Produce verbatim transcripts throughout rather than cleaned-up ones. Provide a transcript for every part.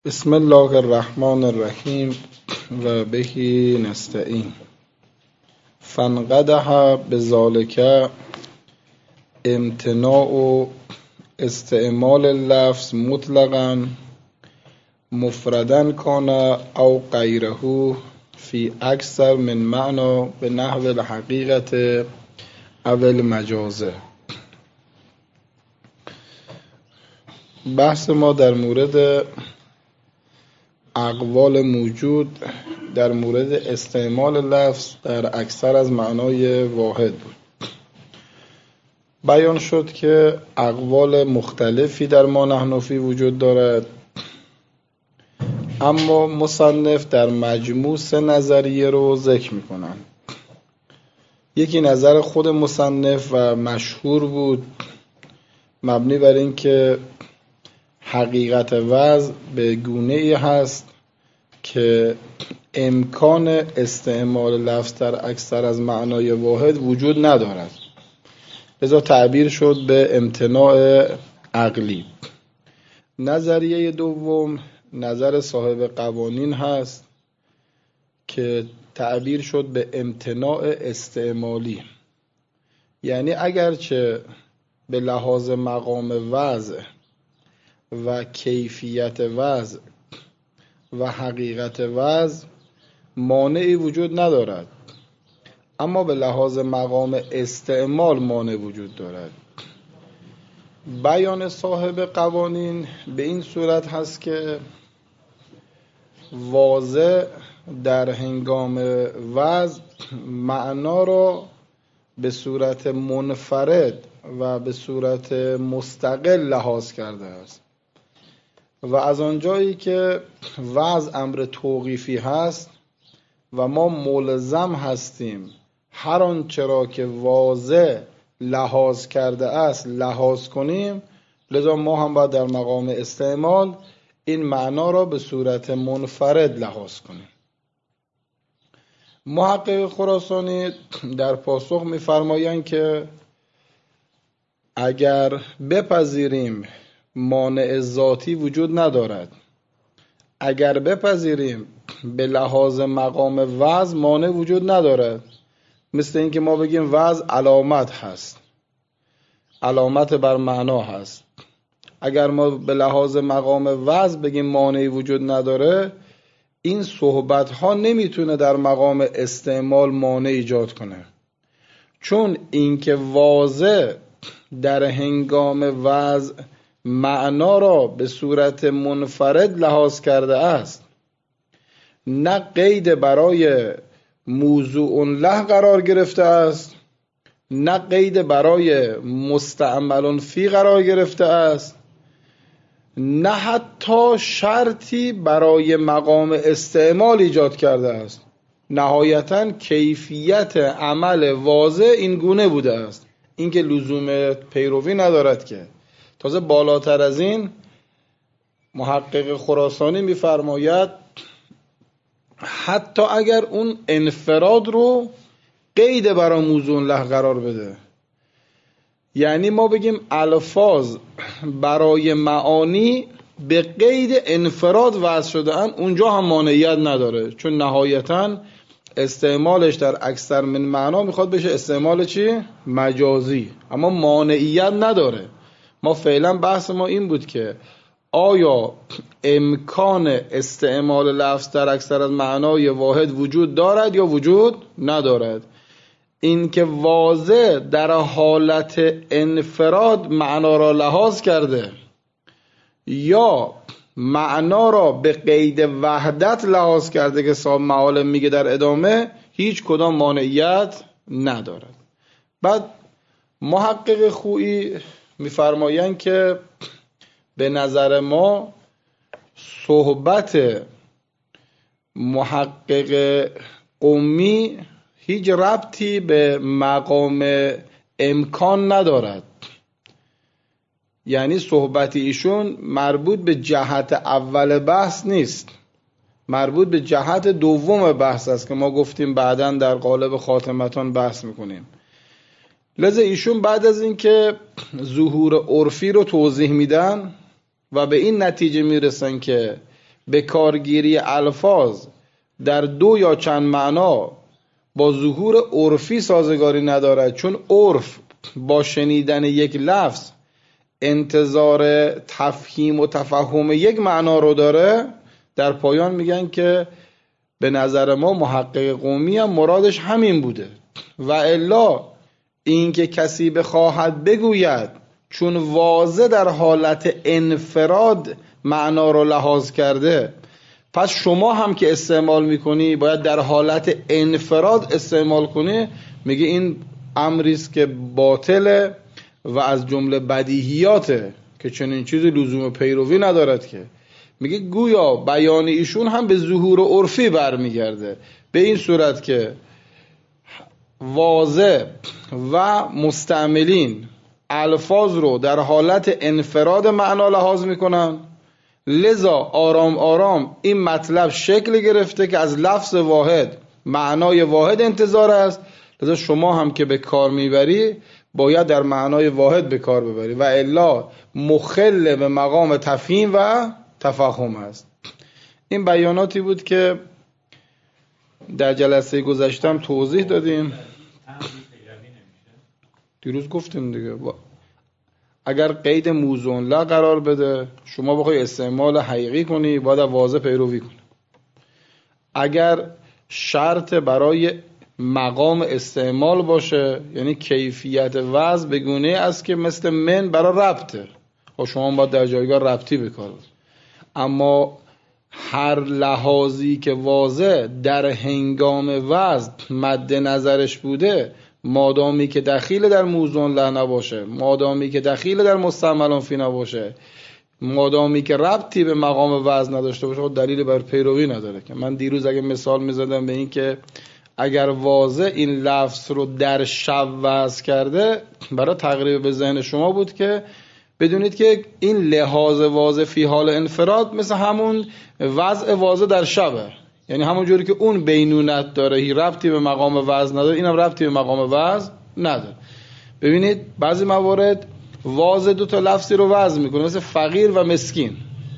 بسم الله الرحمن الرحیم و بهی نستعین. فانقدح بذالک امتناع استعمال اللفظ مطلقا مفردا کان او غیره فی اکثر من معنی به نحو الحقیقت او المجازه. بحث ما در مورد اقوال موجود در مورد استعمال لفظ در اکثر از معنای واحد بود. بیان شد که اقوال مختلفی در ما نحنفی وجود دارد، اما مصنف در مجموع سه نظریه رو ذکر میکنن. یکی نظر خود مصنف و مشهور بود، مبنی بر این که حقیقت وضع به گونه ای هست که امکان استعمال لفظ در اکثر از معنای واحد وجود ندارد، لذا تعبیر شد به امتناع عقلی. نظریه دوم نظر صاحب قوانین هست که تعبیر شد به امتناع استعمالی، یعنی اگرچه به لحاظ مقام وضع و کیفیت وضع و حقیقت وضع مانعی وجود ندارد، اما به لحاظ مقام استعمال مانع وجود دارد. بیان صاحب قوانین به این صورت هست که واضع در هنگام وضع معنا را به صورت منفرد و به صورت مستقل لحاظ کرده است و از آنجایی که وضع امر توقیفی هست و ما ملزم هستیم هر آنچه را که واضع لحاظ کرده است لحاظ کنیم، لذا ما هم باید در مقام استعمال این معنا را به صورت منفرد لحاظ کنیم. محقق خراسانی در پاسخ می‌فرمایند که اگر بپذیریم مانع ذاتی وجود ندارد، اگر بپذیریم به لحاظ مقام وضع مانع وجود ندارد، مثل اینکه ما بگیم وضع علامت هست، علامت بر معنا هست، اگر ما به لحاظ مقام وضع بگیم مانعی وجود نداره، این صحبت ها نمیتونه در مقام استعمال مانع ایجاد کنه، چون اینکه واضع در هنگام وضع معنا را به صورت منفرد لحاظ کرده است، نه قید برای موضوع له قرار گرفته است، نه قید برای مستعمل فی قرار گرفته است، نه حتی شرطی برای مقام استعمال ایجاد کرده است. نهایتاً کیفیت عمل واضح این گونه بوده است، این که لزوم پیروی ندارد که. تازه بالاتر از این محقق خراسانی می‌فرماید حتی اگر اون انفراد رو قید برای موضوع له قرار بده، یعنی ما بگیم الفاظ برای معانی به قید انفراد وضع شده ان، اونجا هم مانعیت نداره، چون نهایتاً استعمالش در اکثر من معنا میخواد بشه استعمال چی؟ مجازی، اما مانعیت نداره. ما فعلا بحث ما این بود که آیا امکان استعمال لفظ در اکثر از معنای واحد وجود دارد یا وجود ندارد. این که واضع در حالت انفراد معنا را لحاظ کرده یا معنا را به قید وحدت لحاظ کرده که صاحب معالم میگه در ادامه، هیچ کدام مانعیت ندارد. بعد محقق خویی میفرمایند که به نظر ما صحبت محقق قمی هیچ ربطی به مقام امکان ندارد، یعنی صحبت ایشون مربوط به جهت اول بحث نیست، مربوط به جهت دوم بحث است که ما گفتیم بعداً در قالب خاتمتان بحث میکنیم. لذا ایشون بعد از این که ظهور عرفی رو توضیح میدن و به این نتیجه میرسن که به کارگیری الفاظ در دو یا چند معنا با ظهور عرفی سازگاری ندارد، چون عرف با شنیدن یک لفظ انتظار تفهیم و تفهم یک معنا رو داره، در پایان میگن که به نظر ما محقق قومی هم مرادش همین بوده. و الا این که کسی بخواهد بگوید چون واضح در حالت انفراد معنا رو لحاظ کرده، پس شما هم که استعمال میکنی باید در حالت انفراد استعمال کنی، میگه این امریست که باطله و از جمله بدیهیاته که چنین چیزی لزوم پیروی ندارد. که میگه گویا بیان ایشون هم به ظهور عرفی برمیگرده، به این صورت که واضح و مستعملین الفاظ رو در حالت انفراد معنا لحاظ میکنن، لذا آرام آرام این مطلب شکل گرفته که از لفظ واحد معنای واحد انتظار است، لذا شما هم که به کار میبری باید در معنای واحد به کار ببری و الا مخل به مقام تفهیم و تفهم است. این بیاناتی بود که در جلسه گذشتم توضیح دادیم. دیروز گفتیم دیگه اگر قید موضوع لا قرار بده، شما بخوای استعمال حقیقی کنی باید واضح پیروی کنی. اگر شرط برای مقام استعمال باشه، یعنی کیفیت وضع بگونه است که مثل من برای ربطه، خب شما باید در جایگاه ربطی بکار بکنید. اما هر لحاظی که واضح در هنگام وضع مد نظرش بوده، مادامی که دخیل در موضوع له نباشه، مادامی که دخیل در مستعملان فی نباشه، مادامی که ربطی به مقام وضع نداشته باشه، خب دلیلی بر پیروی نداره. که من دیروز اگه مثال میزدم به این که اگر واضح این لفظ رو در شب وضع کرده، برای تقریب به ذهن شما بود که بدونید که این لحاظ واضح فی حال انفراد مثل همون وضع واضح در شبه، یعنی همون جوری که اون بینونت داره، هی ربطی به مقام وضع نداره، اینم ربطی به مقام وضع نداره. ببینید بعضی موارد واضح دو تا لفظی رو وضع میکنه، مثل فقیر و مسکین.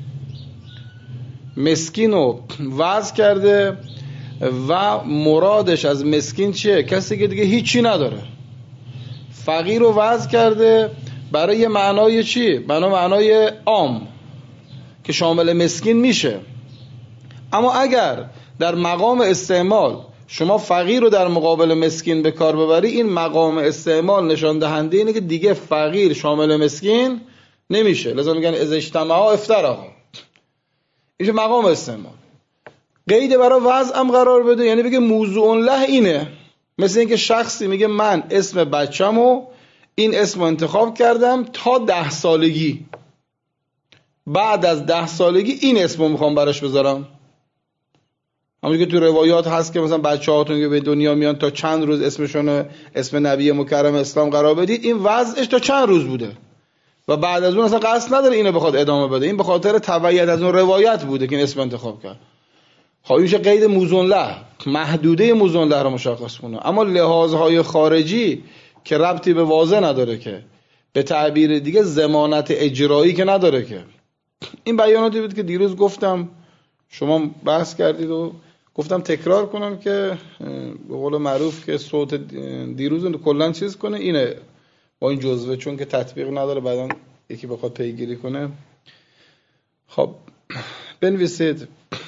مسکین رو وضع کرده و مرادش از مسکین چیه؟ کسی که دیگه هیچی نداره. فقیر رو وضع کرده برای معنای چی؟ برای معنای عام که شامل مسکین میشه. اما اگر در مقام استعمال شما فقیر رو در مقابل مسکین به کار ببری، این مقام استعمال نشان دهنده اینه که دیگه فقیر شامل مسکین نمیشه. لذا میگن اذا اجتمعا افترقا. این مقام استعمال. قید برای وضع هم قرار بده، یعنی بگه موضوع له اینه. مثل اینکه شخصی میگه من اسم بچه‌مو این اسم رو انتخاب کردم تا ده سالگی، بعد از ده سالگی این اسم رو میخوام براش بذارم. همونجور که تو روایات هست که مثلا بچه‌هاتون که به دنیا میان تا چند روز اسمشون اسم نبی مکرم اسلام قرار بدید، این وضعش تا چند روز بوده و بعد از اون اصلا قصد نداره اینو بخواد ادامه بده، این به خاطر تبعیت از اون روایت بوده که این اسم انتخاب کرد. خب این میشه قید موزون له، محدوده موزون له رو مشخص کنه. اما لحاظهای خارجی که ربطی به واضح نداره، که به تعبیر دیگه ضمانت اجرایی که نداره. که این بیاناتی بود که دیروز گفتم، شما بحث کردید و گفتم تکرار کنم که به قول معروف که صوت دیروز رو کلا چیز کنه، اینه با این جزوه، چون که تطبیق نداره بعداً یکی بخواد پیگیری کنه. خب بنویسید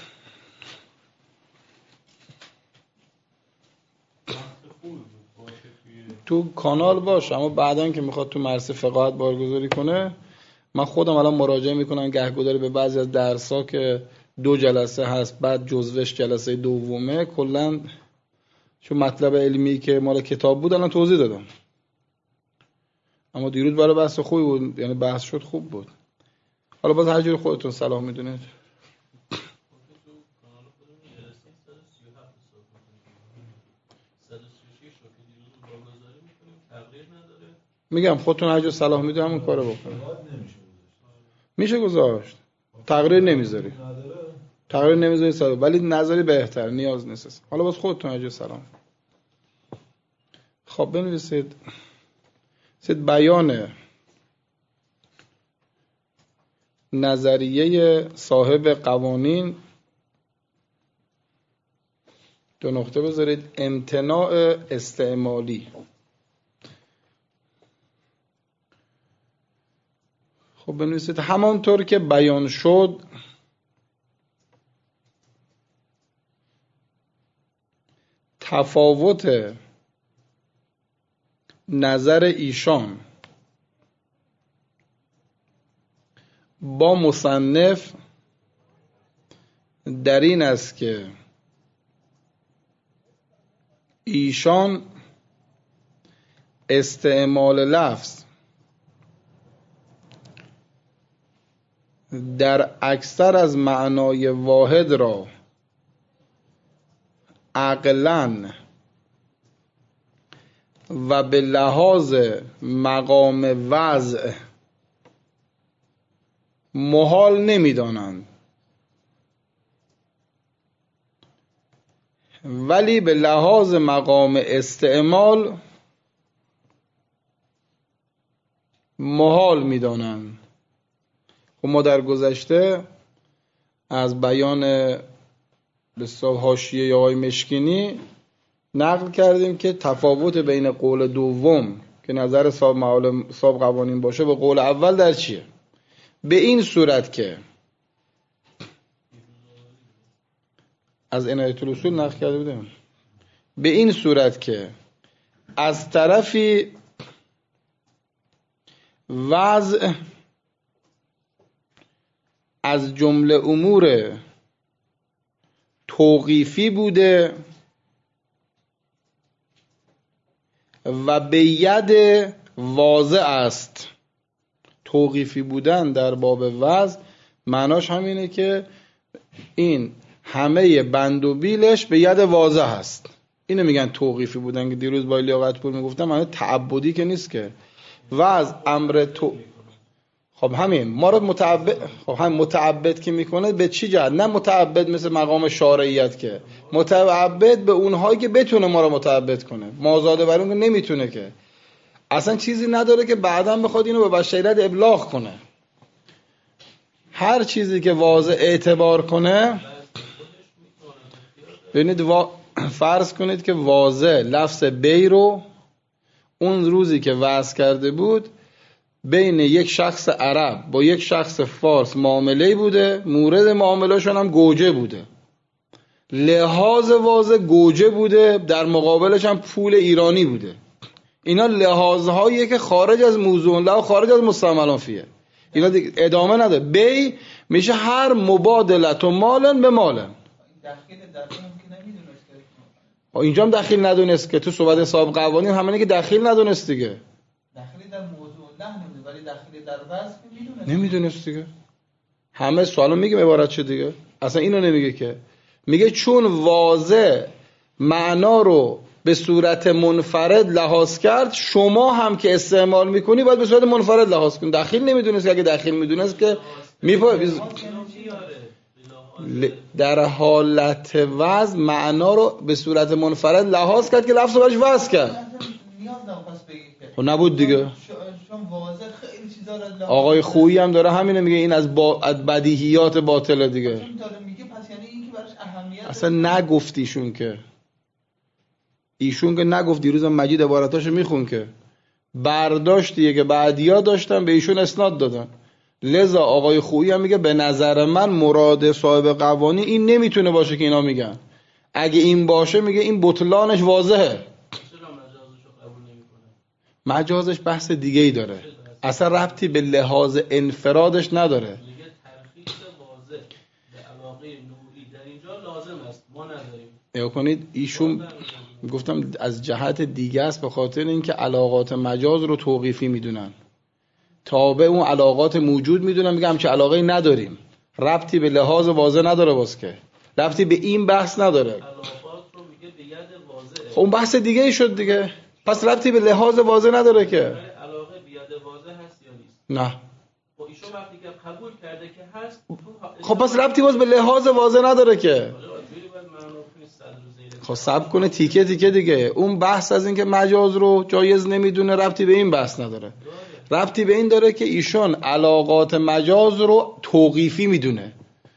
تو کانال باش، اما بعداً که میخواد تو مرسی فقاهت بارگذاری کنه، من خودم الان مراجعه میکنم گهگداری به بعضی از درس‌ها که دو جلسه هست بعد جزوش جلسه دومه، کلا چون مطلب علمی که مال کتاب بود الان توضیح دادم. اما دیروز برای بحث خوبی بود، یعنی بحث شد خوب بود. حالا باز هر جور خودتون صلاح میدونید. میگم خودتون هر جور صلاح میدونید همون کارو بکنید. میشه گذاشت. تغییر نمیذاری. تغییر نمیذاری صلاح، ولی نظری بهتر، نیاز نیست. حالا باز خودتون هر جور سلام. خب بنویسید. سید بیان نظریه صاحب قوانین، دو نقطه بذارید، امتناع استعمالی. خب بنویسید همانطور که بیان شد تفاوت نظر ایشان با مصنف در این است که ایشان استعمال لفظ در اکثر از معنای واحد را عقلاً و به لحاظ مقام وضع محال نمی‌دانند، ولی به لحاظ مقام استعمال محال می‌دانند. خب ما در گذشته از بیان بسیار حاشیه آقای مشکینی نقل کردیم که تفاوت بین قول دوم که نظر صاحب معالم صاحب قوانین باشه به قول اول در چیه؟ به این صورت که از عنایت الاصول نقل کرده بودیم، به این صورت که از طرفی وضع از جمله امور توقیفی بوده و به ید واضع است. توقیفی بودن در باب وضع معناش همینه که این همه بند و بیلش به ید واضع هست. اینو میگن توقیفی بودن که دیروز با لیاقت پور میگفتم، معنی تعبدی که نیست که وضع امر تو. خب همین ما رو متعبد، خب هم متعبد که میکنه به چی جهت؟ نه متعبد مثل مقام شارعیت، که متعبد به اونهایی که بتونه ما رو متعبد کنه، مازاده بر اون که نمیتونه، که اصلا چیزی نداره که بعداً بخواد اینو به بشریت ابلاغ کنه. هر چیزی که واضح اعتبار کنه، ببینید وا... فرض کنید که واضح لفظ بی رو اون روزی که وضع کرده بود بین یک شخص عرب با یک شخص فارس معامله بوده، مورد معاملهشون هم گوجه بوده، لحاظ واضح گوجه بوده، در مقابلش هم پول ایرانی بوده. اینا لحاظهاییه که خارج از موضوع له و خارج از مستعملان فیه، اینا دیگه ادامه نداره. بی میشه هر مبادلت و مالن به مالن. داخل در اون که نمیدونست که اینجا هم داخل ندونست که تو صحبت صاحب قوانین همینه که داخل ندونست دیگه. داخل در موضوع له نمیدونست، ولی داخل در وضع میدونست. نمیدونست دیگه. همه سوالو میگه عبارت چه دیگه. اصلا اینو نمیگه که، میگه چون واضح معنا رو به صورت منفرد لحاظ کرد، شما هم که استعمال میکنی باید به صورت منفرد لحاظ کنی. داخل نمیدونست، اگه داخل میدونست که میپای در حالت وضع معنا رو به صورت منفرد لحاظ کرد که لفظ رو برش وضع کرد. نیاز نبود بگید که خب نبود دیگه. چون واضح خیلی چیزا رو آقای خویی هم داره همینه میگه، این از, با... از بدیهیات باطله دیگه. چون داره میگه پس یعنی این که براش اهمیت اصلا نگفت ایشون که ایشون که نگفت. دیروزم مجید عبارتاشو میخون که برداشتیه که بعدیا داشتن به ایشون اسناد دادن. لذا آقای خویی هم میگه به نظر من مراد صاحب قوانین این نمیتونه باشه که اینا میگن. اگه این باشه میگه این بطلانش واضحه. مجازش بحث دیگه ای داره، اصلا ربطی به لحاظ انفرادش نداره. میگه ترخیص واضح به علاقه نوعی در اینجا لازم است، ما نداریم. یا کنید ایشون گفتم از جهت دیگه است، به خاطر اینکه علاقات مجاز رو توقیفی میدونن، تابع اون علاقات موجود میدونن، میگم همچه علاقه نداریم، ربطی به لحاظ واضح نداره، باز که ربطی به این بحث نداره. علاقات رو میگه به ید واضحه. خب اون بحث دیگه ای شد دیگه، پس ربطی به لحاظ واضح نداره که. علاقه به ید واضح هست یا نیست؟ نه. خب ایشون وقتی که قبول کرده که هست، خب پس ربطی باز به لحاظ واضح نداره که. خب صبر کنه تیکه تیکه دیگه. اون بحث از این که مجاز رو جایز نمیدونه ربطی به این بحث نداره. ربطی به این داره که ایشون علاقات مجاز رو توقیفی میدونه.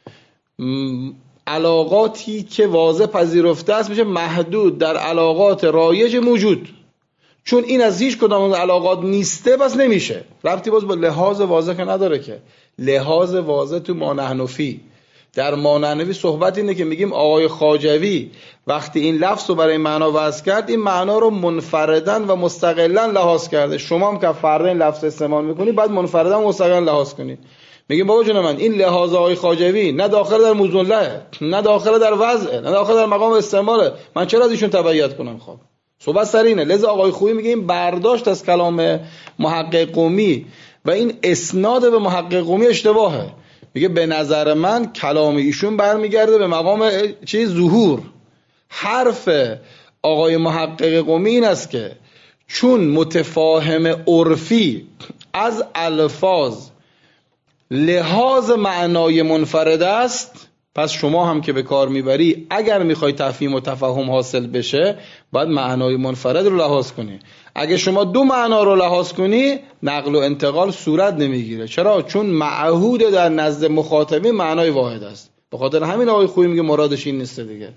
علاقاتی که واضح پذیرفته است میشه محدود در علاقات رایج موجود، چون این از هیچ کدام از علاقات نیسته پس نمیشه. ربطی باز با لحاظ واضح که نداره که. لحاظ واضح تو مانحنفی، در مانحنفی صحبت اینه که میگیم آقای خواجوی وقتی این لفظ رو برای معنا وضع کرد، این معنا رو منفردن و مستقلا لحاظ کرده. شما هم که فردا این لفظ استعمال میکنی بعد منفردن و مستقلا لحاظ کنی. میگیم بابا جون من این لحاظ آقای خواجوی نه داخل در موضوع له، نه داخل در وضع، نه داخل در مقام استعماله، من چرا از ایشون تبعیت کنم؟ خب صحبت سر اینه. لذا آقای خویی میگه این برداشت از کلام محقق قمی و این اسناد به محقق قمی اشتباهه. میگه به نظر من کلام ایشون برمیگرده به مقام چی؟ ظهور. حرف آقای محقق قمی این است که چون متفاهم عرفی از الفاظ لحاظ معنای منفرد است، پس شما هم که به کار میبری اگر میخوای تفهیم و تفهم حاصل بشه باید معنای منفرد رو لحاظ کنی. اگه شما دو معنا رو لحاظ کنی نقل و انتقال صورت نمیگیره. چرا؟ چون معهود در نزد مخاطبین معنای واحد است. به خاطر همین آقای خویی میگه مرادش این نیست دیگه.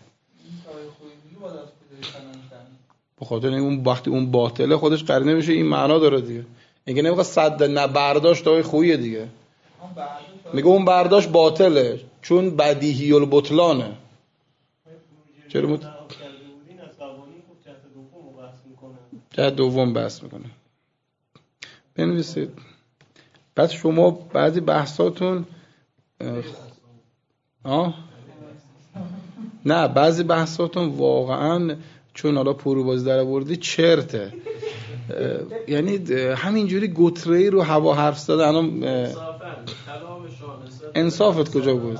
به خاطر این اون وقتی اون باطله خودش قرینه میشه این معنا داره دیگه. اینکه نمیخواد صد نه برداشت آقای خویی دیگه. میگه اون برداشت باطله چون بدیهی البطلانه. چرا مت جهت دوم بحث میکنه. بنویسید. بعد شما بعضی بحثاتون آه نه بعضی بحثاتون واقعا چون حالا پروبازی در آوردی چرته. یعنی همینجوری گتره‌ای رو هوا حرف زده. الان انصافت کجا بود؟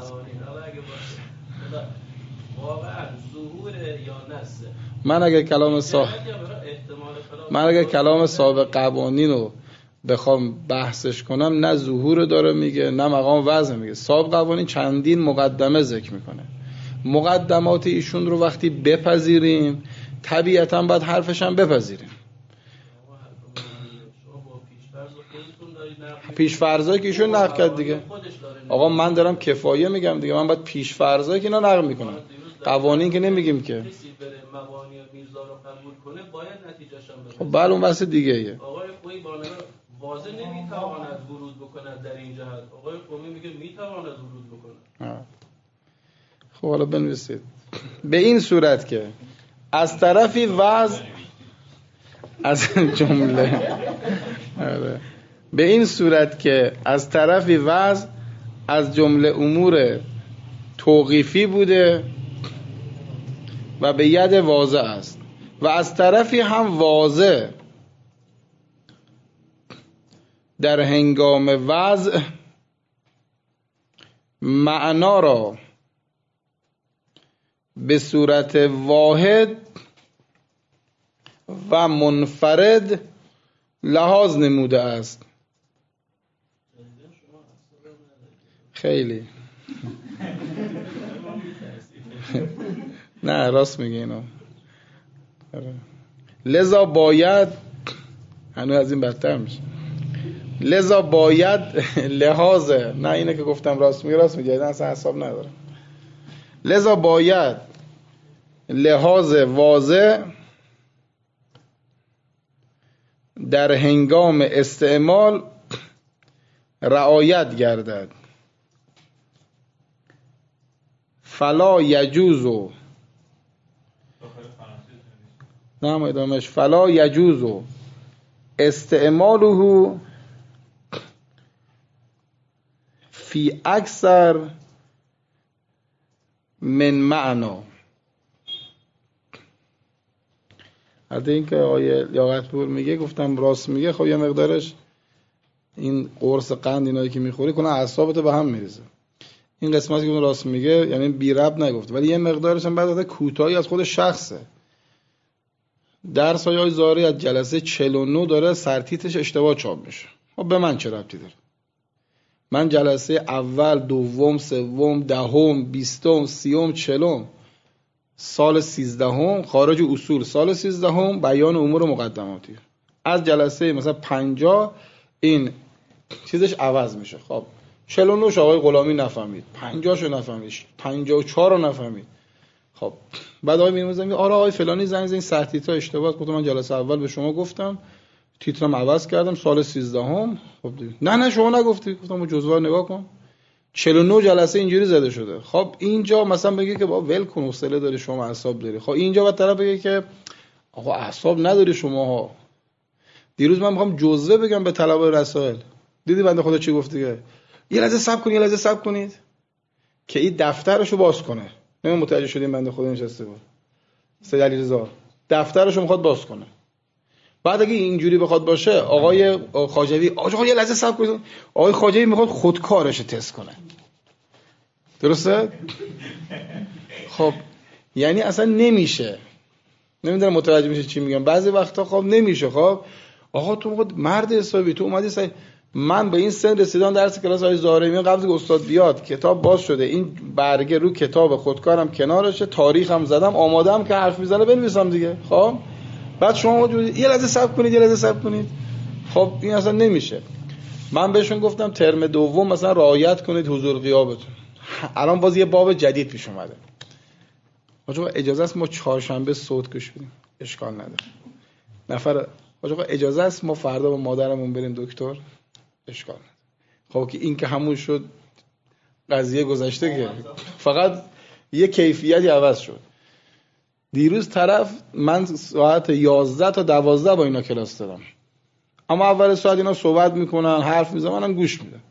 من اگر کلام صاحب من اگر کلام صاحب قوانین رو بخوام بحثش کنم نه ظهور داره میگه نه مقام وضع میگه. صاحب قوانین چندین مقدمه ذکر میکنه. مقدمات ایشون رو وقتی بپذیریم طبیعتاً باید حرفش هم بپذیریم. پیش فرضایی که ایشون نقل کرد دیگه. آقا من دارم کفایه میگم دیگه، من باید پیش فرضایی که اینا نقل میکنم. قوانین که نمیگیم که. خب بله اون واسه دیگه ایه. آقای خویی بانه واضح نمیتواند ورود بکند در این جهت. آقای قمی میگه میتواند ورود بکنه. خب حالا بنویسید. به این صورت که از طرفی وضع از جمله آره به این صورت که از طرفی وضع از جمله امور توقیفی بوده و به ید واضح است و از طرفی هم واضح در هنگام وضع معنا را به صورت واحد و منفرد لحاظ نموده است. خیلی نه راست میگه اینو. لذا باید هنوز از این بدتر میشه. لذا باید لحاظ نه اینه که گفتم راست میگه راست میگه اصلا حساب نداره. لذا باید لحاظ واضح در هنگام استعمال رعایت گردد. فلا یجوز نه ادامهش فلا یجوز استعماله فی اکثر من معنا. حتی این که آقای لیاقت‌پور میگه گفتم راست میگه. خب یه مقدارش این قرص قند اینایی که میخوری کنه اعصابتو به هم میریزه. این قسمتی که اون راست میگه یعنی بی ربط نگفته، ولی یه مقدارش هم بعد کوتاهی از خود شخصه. درس های زاری از جلسه چهل و نه داره سرتیترش اشتباه چاپ میشه. خب به من چه ربطی داره؟ من جلسه اول، دوم، سوم، دهم، بیستم، سیوم، چلم سال سیزدهم خارج اصول، سال سیزدهم بیان امور مقدماتی. از جلسه مثلا پنجاه این چیزش عوض میشه. خب چهل و نه آقای غلامی نفهمید، پنجاه شو نفهمید، پنجاه و چهار رو نفهمید. خب بعد آقای میرموزی میگه آره آقای فلانی زنگ زد این سر تیتر اشتباهه. گفتم من جلسه اول به شما گفتم تیترم عوض کردم سال سیزدهم. خب دیگه نه نه شما نگفتی. گفتم جزوه نگاه کن چهل و نه جلسه اینجوری زده شده. خب اینجا مثلا بگه که با ول کن حوصله داری شما اعصاب داری. خب اینجا بعد طرف بگه که آقا اعصاب نداری شماها. دیروز من میخوام جزوه بگم به طلبه رسائل، دیدی بنده خدا چی گفت دیگه؟ یه لحظه صبر کنید، یه لحظه صبر کنید که این دفترشو باز کنه. نمی متوجه شدیم بنده خدا نشسته بود سید علیرضا دفترشو میخواد باز کنه. بعد اگه اینجوری بخواد باشه آقای خواجوی آقا یه لحظه صبر کنید، آقای خواجوی میخواد خودکارش تست کنه. درسته؟ خب یعنی اصلا نمیشه. نمیدونم متوجه میشه چی میگم. بعضی وقتا خب نمیشه. خب آقا تو موقع مرد حسابی تو اومدی سای من به این سن رسیدم درس کلاس های زارعی قبل که استاد بیاد کتاب باز شده این برگه رو کتاب خودکارم کنارشه تاریخم زدم آماده‌ام که حرف میزنه بنویسم دیگه. خب بعد شما یه لحظه صبر کنید یه لحظه صبر کنید. خب این اصلا نمیشه. من بهشون گفتم ترم دوم مثلا رعایت کنید حضور غیابتون. الان باز یه باب جدید پیش اومده. آقا اجازه است ما چهارشنبه صوت گوش بدیم؟ اشکال نداره. نفر آقا اجازه است ما فردا با مادرمون بریم دکتر؟ اشکال نداره. خب که این که همون شد قضیه گذشته که فقط یه کیفیتی عوض شد. دیروز طرف من ساعت یازده تا دوازده با اینا کلاس دارم، اما اول ساعت اینا صحبت میکنن حرف میزنن منم گوش میدم.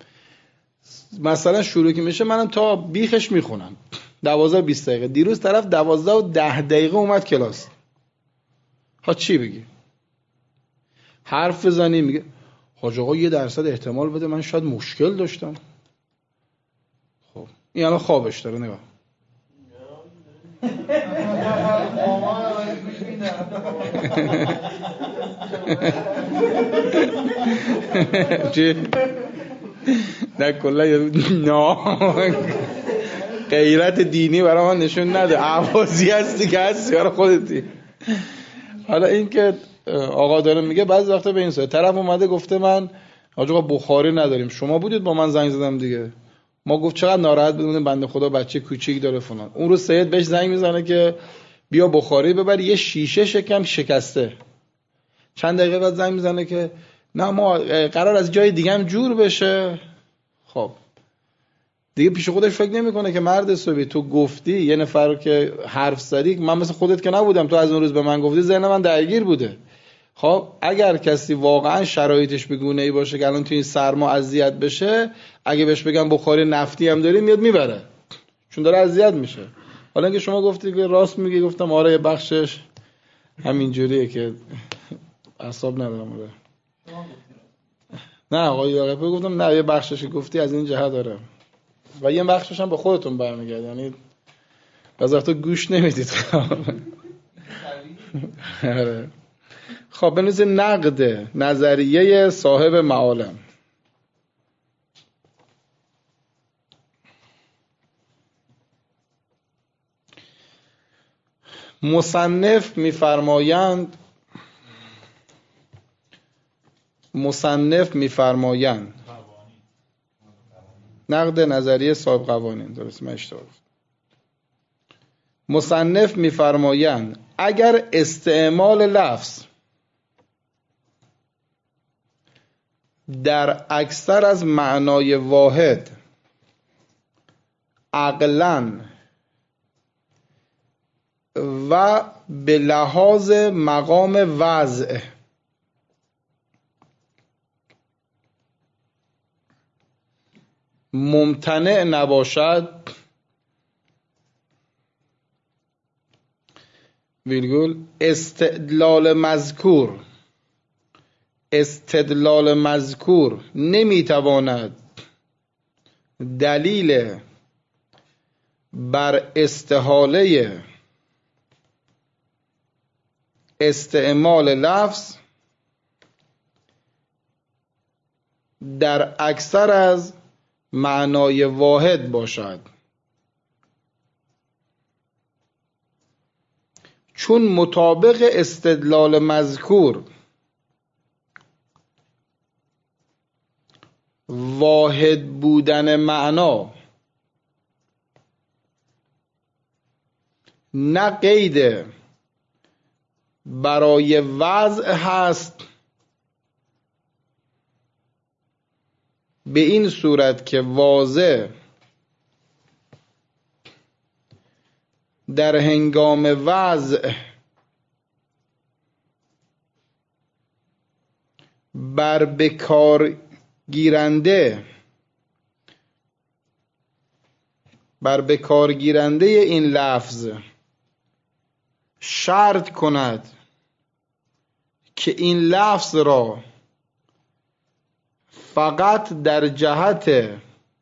مثلا شروع که میشه منم تا بیخش میخونم دوازده بیست دقیقه. دیروز طرف دوازده و ده دقیقه اومد کلاس. ها چی بگی؟ حرف بزنی میگه حاج آقا یه درصد احتمال بده من شاید مشکل داشتم. خب این الان خوابش داره نگاه. چی؟ نه کلا نه غیرت دینی برای من نشون نده. احوازی هستی که هستی برای خودتی. حالا این که آقا داره میگه بعضی وقتا به این سه طرف اومده گفته من آقا بخاری نداریم شما بودید با من زنگ زدم دیگه. ما گفت چقدر ناراحت بودیم بنده خدا بچه کوچیک داره فلان. اون رو سید بهش زنگ میزنه که بیا بخاری ببر یه شیشه شکم شکسته. چند دقیقه بعد زنگ میزنه که نه ما قرار از جای دیگه هم جور بشه. خب دیگه پیش خودش فکر نمیکنه که مرد حسابی تو گفتی یه نفر رو که حرف زدی من مثل خودت که نبودم تو از اون روز به من گفتی ذهن من درگیر بوده. خب اگر کسی واقعا شرایطش به گونه‌ای باشه که الان تو این سرما اذیت بشه اگه بهش بگم بخاری نفتی هم داری میاد میبره چون داره اذیت میشه. حالا اینکه شما گفتی که راست میگی گفتم آره یه بخشش همین جوریه که اعصاب ندارم. آره نه آقای داغپور گفتم نه یه بخشش گفتی از این جهت داره و یه بخشش هم به خودتون برمیگرده یعنی بعضی وقتا گوش نمیدید. آره خب بنویسید نقد نظریه صاحب معالم. مصنف میفرمایند مصنف میفرمایند نقد نظریه صاحب قوانین درست من اشتباه گفتم. مصنف میفرمایند اگر استعمال لفظ در اکثر از معنای واحد عقلاً و به لحاظ مقام وضع ممتنع نباشد ویرگول استدلال مذکور استدلال مذکور نمیتواند دلیل بر استحاله استعمال لفظ در اکثر از معنای واحد باشد چون مطابق استدلال مذکور واحد بودن معنا نه قید برای وضع هست، به این صورت که واضح در هنگام وضع بر بکار گیرنده بر بکار گیرنده این لفظ شرط کند که این لفظ را فقط در جهت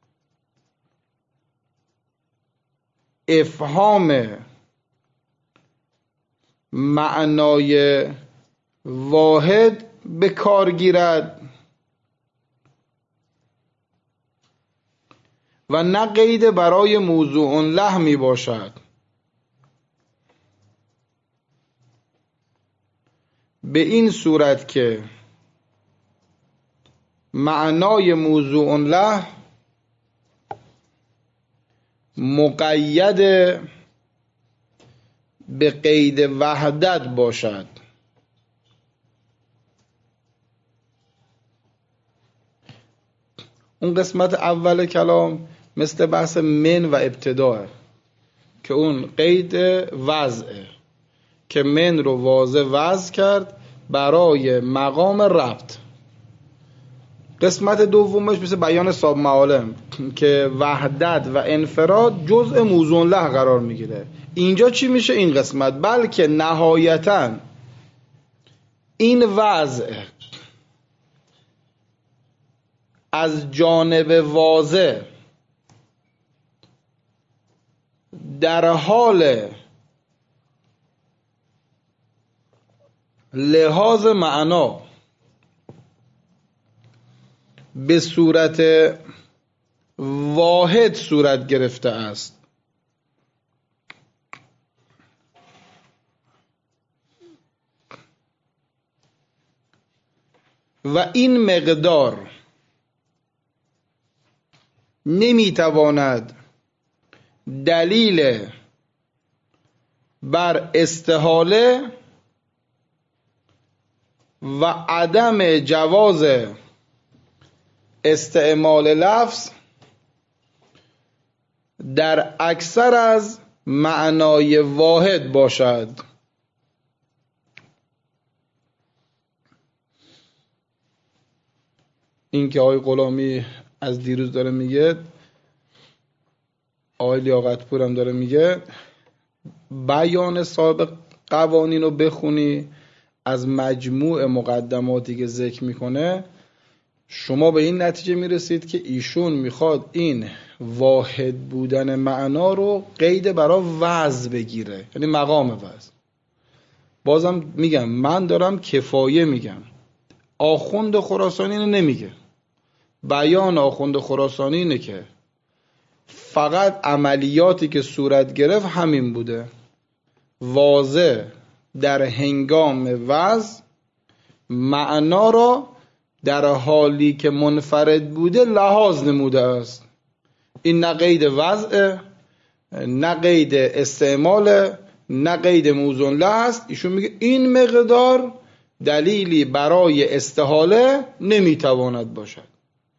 افهام معنای واحد به کار گیرد و نه قید برای موضوع له می باشد. به این صورت که معنای موضوع له مقید به قید وحدت باشد. اون قسمت اول کلام مثل بحث من و ابتداء که اون قید وضعه که من رو واضح وضع کرد برای مقام ربط. قسمت دومش مثل بیان صاحب معالم که وحدت و انفراد جزء موضوع له قرار میگیره. اینجا چی میشه این قسمت؟ بلکه نهایتاً این وضع از جانب واضح در حال لحاظ معنا به صورت واحد صورت گرفته است. و این مقدار نمیتواند دلیل بر استحاله و عدم جواز استعمال لفظ در اکثر از معنای واحد باشد. این که آقای غلامی از دیروز داره میگه، آقای لیاقت‌پور هم داره میگه، بیان صاحب قوانین رو بخونی از مجموع مقدماتی که ذکر میکنه شما به این نتیجه میرسید که ایشون میخواد این واحد بودن معنا رو قید برای وضع بگیره، یعنی مقام وضع. بازم میگم من دارم کفایه میگم، آخوند خراسانی اینو نمیگه. بیان آخوند خراسانی اینه که فقط عملیاتی که صورت گرفت همین بوده، واضح در هنگام وضع معنا را در حالی که منفرد بوده لحاظ نموده است. این نه قید وضع، نه قید استعمال، نه قید موضوع له است. ایشون میگه این مقدار دلیلی برای استحاله نمیتواند باشد.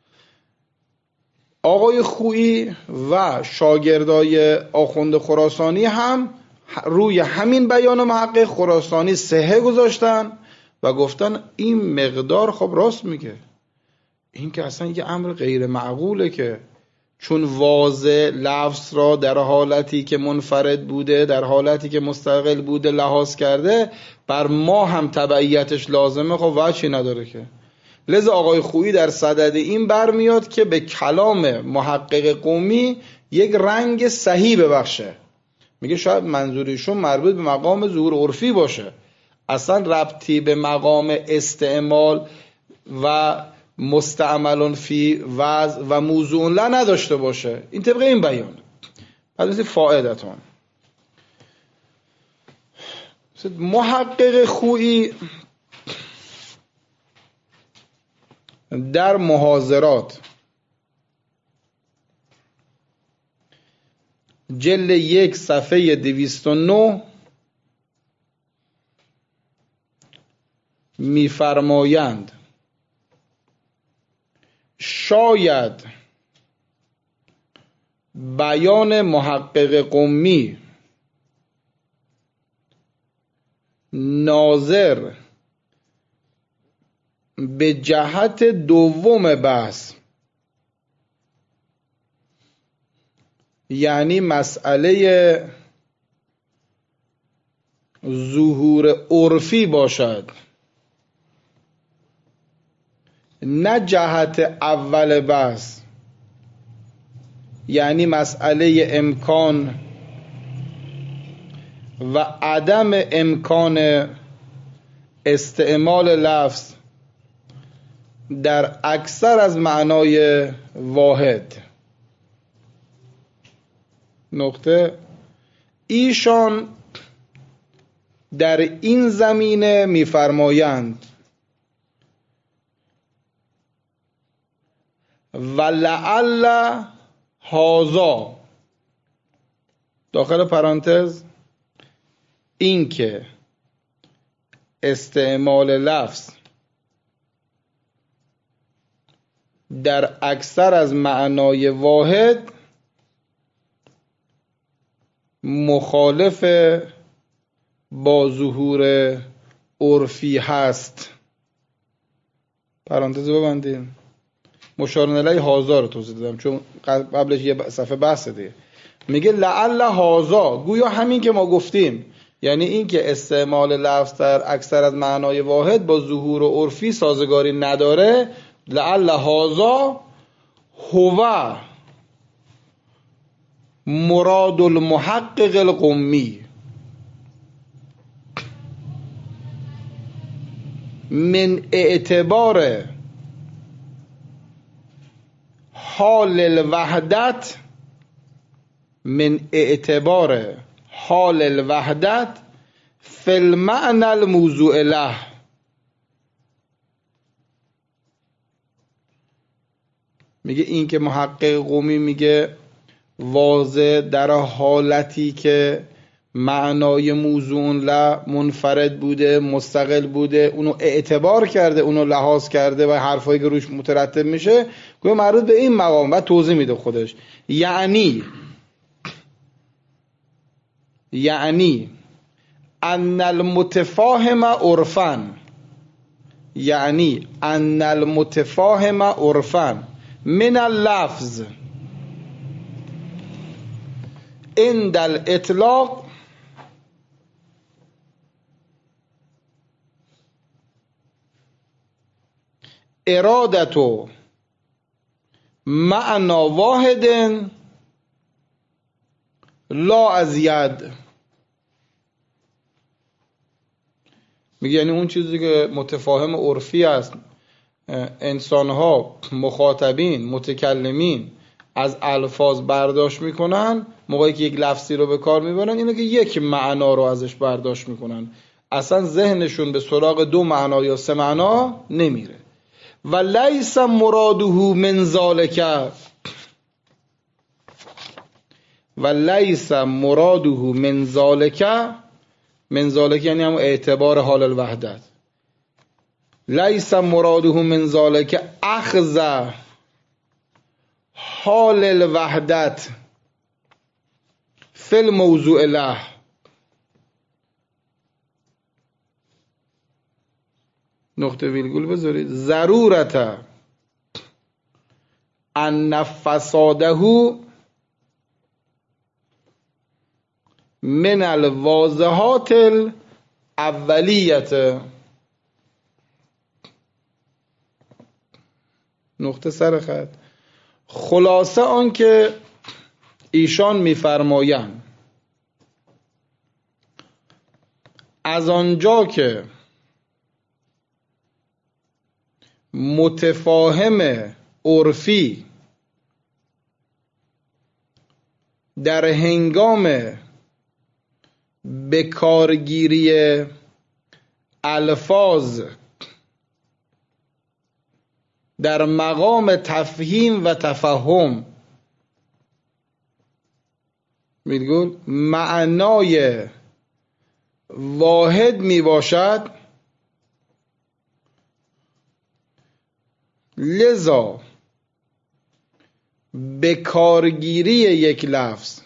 آقای خویی و شاگردای آخوند خراسانی هم روی همین بیان محقق خراسانی صحه گذاشتن و گفتن این مقدار خب راست میگه، این که اصلا یه امر غیر معقوله که چون واضح لفظ را در حالتی که منفرد بوده، در حالتی که مستقل بوده لحاظ کرده، بر ما هم تبعیتش لازمه. خب وجهی نداره که. لذا آقای خویی در صدد این برمیاد که به کلام محقق قومی یک رنگ صحیح ببخشه. میگه شاید منظوریشون مربوط به مقام ظهور عرفی باشه، اصلا ربطی به مقام استعمال و مستعملون فی وضع و موضوع له نداشته باشه. این طبق این بیان. پس مثل فائدتون محقق خویی در محاضرات جلد یک صفحه دویست و نه میفرمایند شاید بیان محقق قمی ناظر به جهت دوم بحث، یعنی مسئله ظهور عرفی باشد، نه جهت اول بحث، یعنی مسئله امکان و عدم امکان استعمال لفظ در اکثر از معنای واحد. نقطه ایشان در این زمینه می‌فرمایند ولعل هذا، داخل پرانتز، این که استعمال لفظ در اکثر از معنای واحد مخالف با ظهور عرفی هست. پرانتز ببندیم. مشار الیه هازا رو توضیح دادم چون قبلش یه صفحه بحث دیگه. میگه لعل هازا، گویا همین که ما گفتیم، یعنی این که استعمال لفظ در اکثر از معنای واحد با ظهور و عرفی سازگاری نداره، لعل هازا هو مراد المحقق القمی من اعتبار حال الوحدت من اعتبار حال الوحدت فی المعنى الموضوع له. میگه این که محقق قمی میگه واضح در حالتی که معنای موضوع له منفرد بوده، مستقل بوده، اونو اعتبار کرده، اونو لحاظ کرده و حرفایی که روش مترتب میشه گویا مربوط به این مقام. بعد توضیح میده خودش، یعنی یعنی ان المتفاهم عرفا، یعنی ان المتفاهم عرفا من اللفظ عند الاطلاق ارادت معنى واحد لا ازید. میگه یعنی اون چیزی که متفاهم عرفی است، انسانها مخاطبین متکلمین از الفاظ برداشت میکنن موقعی که یک لفظی رو به کار میبرن، اینه که یک معنا رو ازش برداشت میکنن، اصلا ذهنشون به سراغ دو معنا یا سه معنا نمیره. و لیس مراده من ذالک، و لیس مراده من ذالک، من ذالک یعنی هم اعتبار حال الوحدت، لیس مراده من ذالک اخذ حال الوحدت فی الموضوع له. نقطه ویرگول بذارید. ضرورت ان فساده من الواضحات الاولیت. نقطه سر خط. خلاصه آن که ایشان میفرمایند از آنجا که متفاهم عرفی در هنگام به کارگیری الفاظ در مقام تفهیم و تفهم میگه معنای واحد می باشد، لذا به کارگیری یک لفظ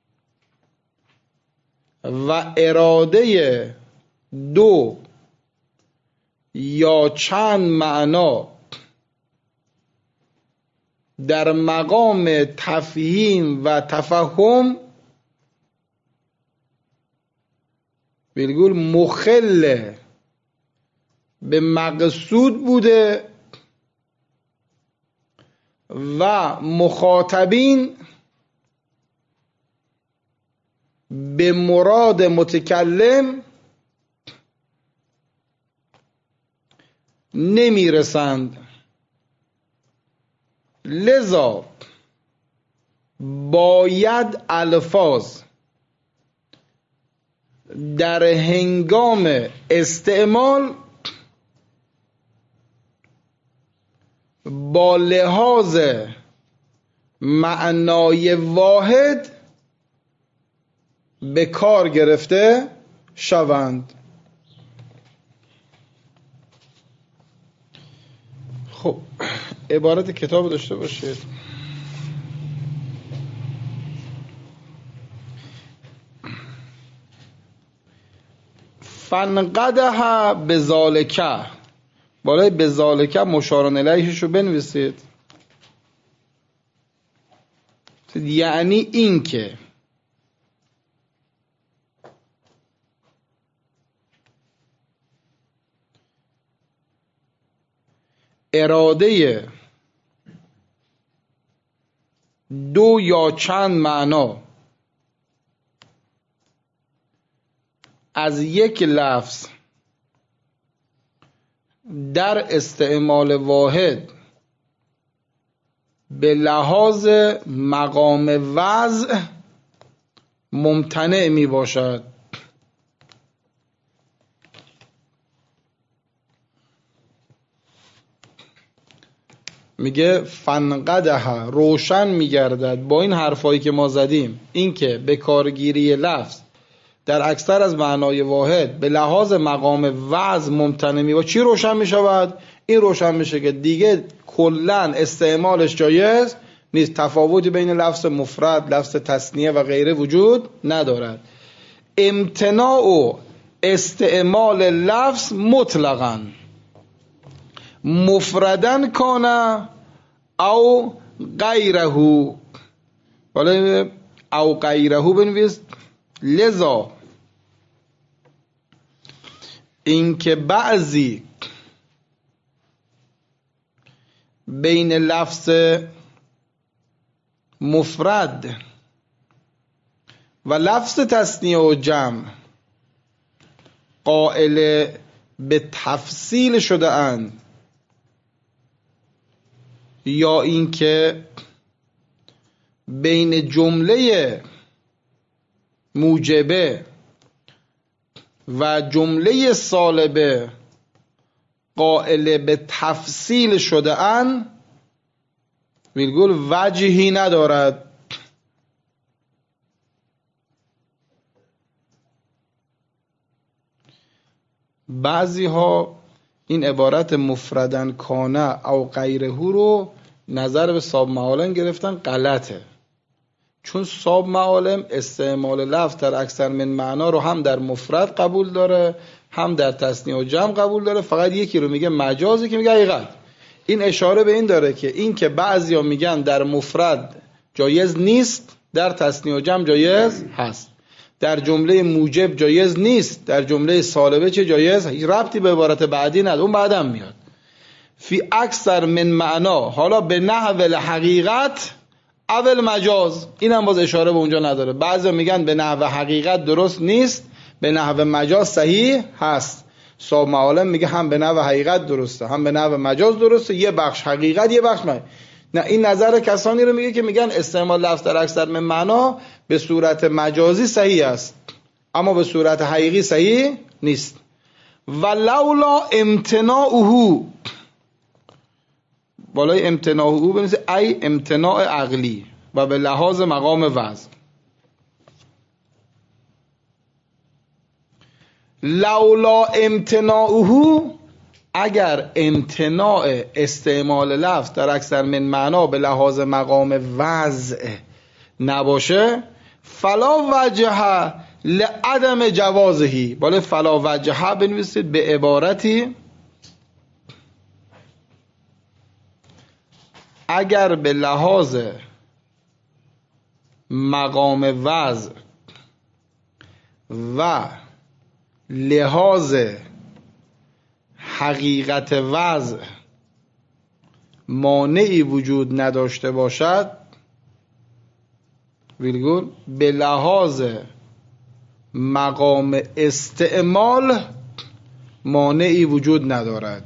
و اراده دو یا چند معنا در مقام تفهیم و تفهم بالگول مخل به مقصود بوده و مخاطبین به مراد متکلم نمی رسند. لذا باید الفاظ در هنگام استعمال با لحاظ معنای واحد به کار گرفته شوند. خب عبارت کتاب داشته باشید. فنقدها بذالکه، بالای بذالکه مشارن الیهش رو بنویسید. یعنی این که اراده دو یا چند معنا از یک لفظ در استعمال واحد به لحاظ مقام وضع ممتنع می باشد. میگه فنقدها، روشن میگردد با این حرفایی که ما زدیم، این که به کارگیری لفظ در اکثر از معنای واحد به لحاظ مقام وضع ممتنع می باشد. چی روشن میشود؟ این روشن میشه که دیگه کلن استعمالش جایز نیست، تفاوتی بین لفظ مفرد، لفظ تثنیه و غیره وجود ندارد. امتناع و استعمال لفظ مطلقاً مفردن کانه او غیره، ولی او غیره بنویس. لذا این که بعضی بین لفظ مفرد و لفظ تثنیه و جمع قائل به تفصیل شده اند، یا اینکه بین جمله موجبه و جمله سالبه قائل به تفصیل شده اند، ویرگول وجهی ندارد. بعضی ها این عبارت مفردن کانه او غیره رو نظر به صاحب معالم گرفتن، غلطه. چون صاحب معالم استعمال لفظ در اکثر من معنا رو هم در مفرد قبول داره، هم در تثنیه و جمع قبول داره. فقط یکی رو میگه مجازی که میگه حقیقت. این اشاره به این داره که این که بعضیا میگن در مفرد جایز نیست، در تثنیه و جمع جایز هست. در جمله موجب جایز نیست، در جمله سالبه چه جایز؟ ربطی به عبارت بعدی نداره، اون بعدم میاد. فی اکثر من معنا، حالا به نحو الحقیقت اول مجاز، این هم باز اشاره به اونجا نداره. بعضی میگن به نحو حقیقت درست نیست، به نحو مجاز صحیح هست. صاحب معالم میگه هم به نحو حقیقت درسته، هم به نحو مجاز درسته، یه بخش حقیقت یه بخش مجاز. نه، این نظر کسانی رو میگه که میگن استعمال لفظ در اکثر من معنا به صورت مجازی صحیح است، اما به صورت حقیقی صحیح نیست. ولولا امتناعه، بالای امتناعه بنویسه ای امتناع عقلی و به لحاظ مقام وضع. لولا امتناعه، اگر امتناع استعمال لفظ در اکثر من معنا به لحاظ مقام وضع نباشه، فلا وجه لعدم جوازهی. بالا فلا وجه بنویسید به عبارتی اگر به لحاظ مقام وضع و لحاظ حقیقت وضع مانعی وجود نداشته باشد، ویرگول به لحاظ مقام استعمال مانعی وجود ندارد.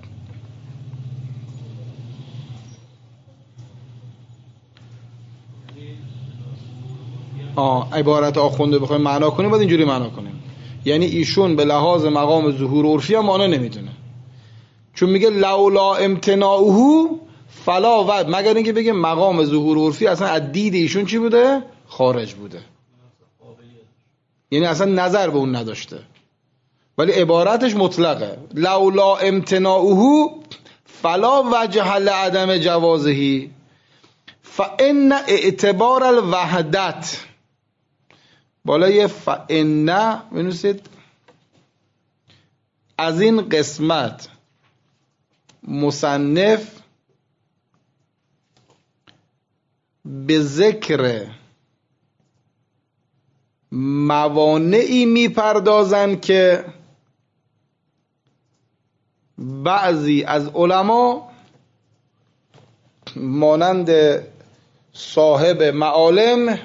آه عبارت آخونده بخوایم معنا کنیم باید اینجوری معنا کنیم، یعنی ایشون به لحاظ مقام ظهور عرفی هم معنا نمیدونه، چون میگه لولا امتناعه فلا ود، مگر اینکه بگه مقام ظهور عرفی اصلا از دید ایشون چی بوده؟ خارج بوده، یعنی اصلا نظر به اون نداشته، ولی عبارتش مطلقه لولا امتناعه فلا وجه لعدم جوازهی فان اعتبار الوحدت. بالای فان بنویسید از این قسمت مصنف به ذکر موانعی میپردازند که بعضی از علما مانند صاحب معالم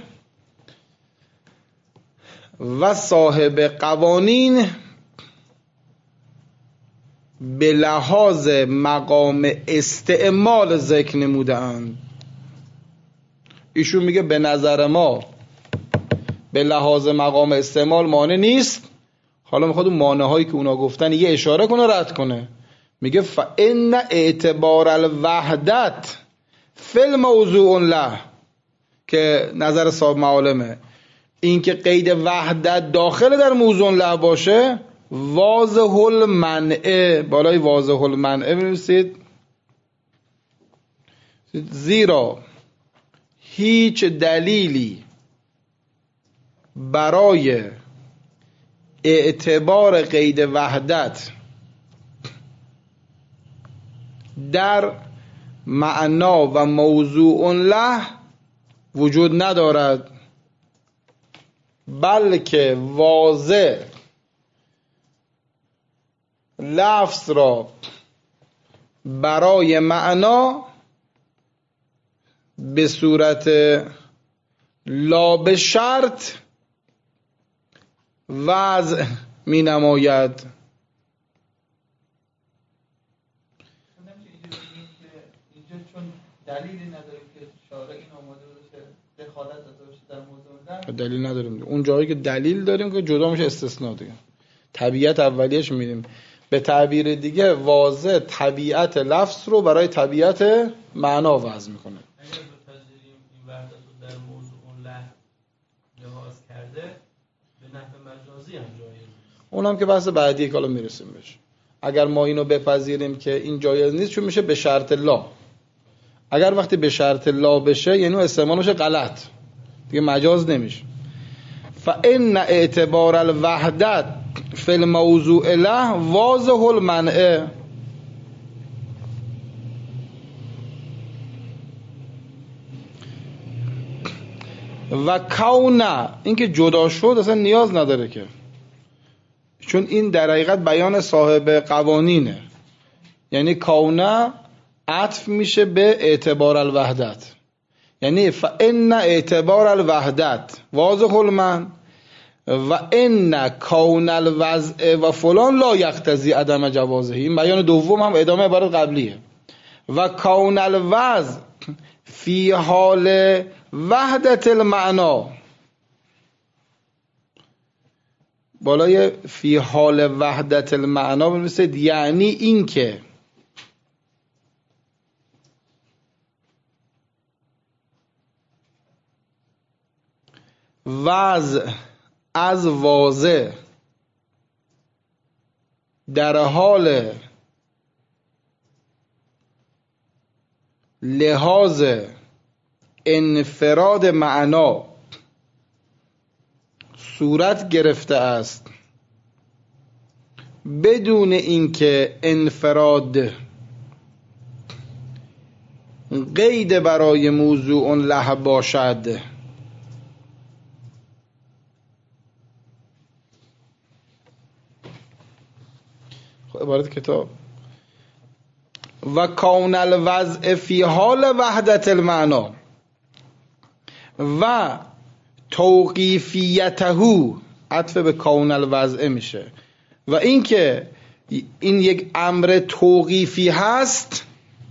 و صاحب قوانین به لحاظ مقام استعمال ذکر نموده‌اند. ایشون میگه به نظر ما به لحاظ مقام استعمال مانع نیست. حالا میخواد اون مانع هایی که اونا گفتن یه اشاره کنه رد کنه، میگه فان اعتبار الوحدت فی الموضوع له، که نظر صاحب معالمه این که قید وحدت داخل در موضوع له باشه واضح المنع. بالای واضح المنع بنویسید زیرا هیچ دلیلی برای اعتبار قید وحدت در معنا و موضوع له وجود ندارد، بلکه واضح لفظ را برای معنا به صورت لا به شرط وضع می نماید. اینجا چون دلیلی نداره که شارع این آماده باشه دخالت داده باشه در موضوع ده، دلیل نداریم. اون جایی که دلیل داریم که جدا میشه استثناء دیگه. طبیعت اولیش میدیم. به تعبیر دیگه واضح طبیعت لفظ رو برای طبیعت معنا وضع میکنه. اگر بپذیریم این وحدت رو در موضوع له لحاظ کرده به نحو مجازی هم جایز، اونم که بحث بعدی که حالا میرسیم بهش. اگر ما اینو بپذیریم که این جایز نیست چون میشه به شرط لا. اگر وقتی به شرط لا بشه یعنی استعمالش غلط دیگه مجاز نمیشه. فان اعتبار الوحدت فی الموضوع له واضح المنع. و کون، این که جدا شد اصلا نیاز نداره که، چون این در حقیقت بیان صاحب قوانینه، یعنی کونه عطف میشه به اعتبار الوحدت، یعنی فان اعتبار الوحدت واضح المن و ان کون الوضع و فلان لا یقتضی عدم جوازه. این بیان دوم هم ادامه عبارت قبلیه. و کون الوضع فی حال وحدت المعنا، بالای فی حال وحدت المعنا بنویسید یعنی این که وضع از واضح در حال لحاظ انفراد معنا صورت گرفته است بدون اینکه انفراد قید برای موضوع له باشد. خب عبارت کتاب و کون الوضع فی حال وحدت المعنا و توقیفیته عطف به کون الوضع میشه و اینکه این یک امر توقیفی هست.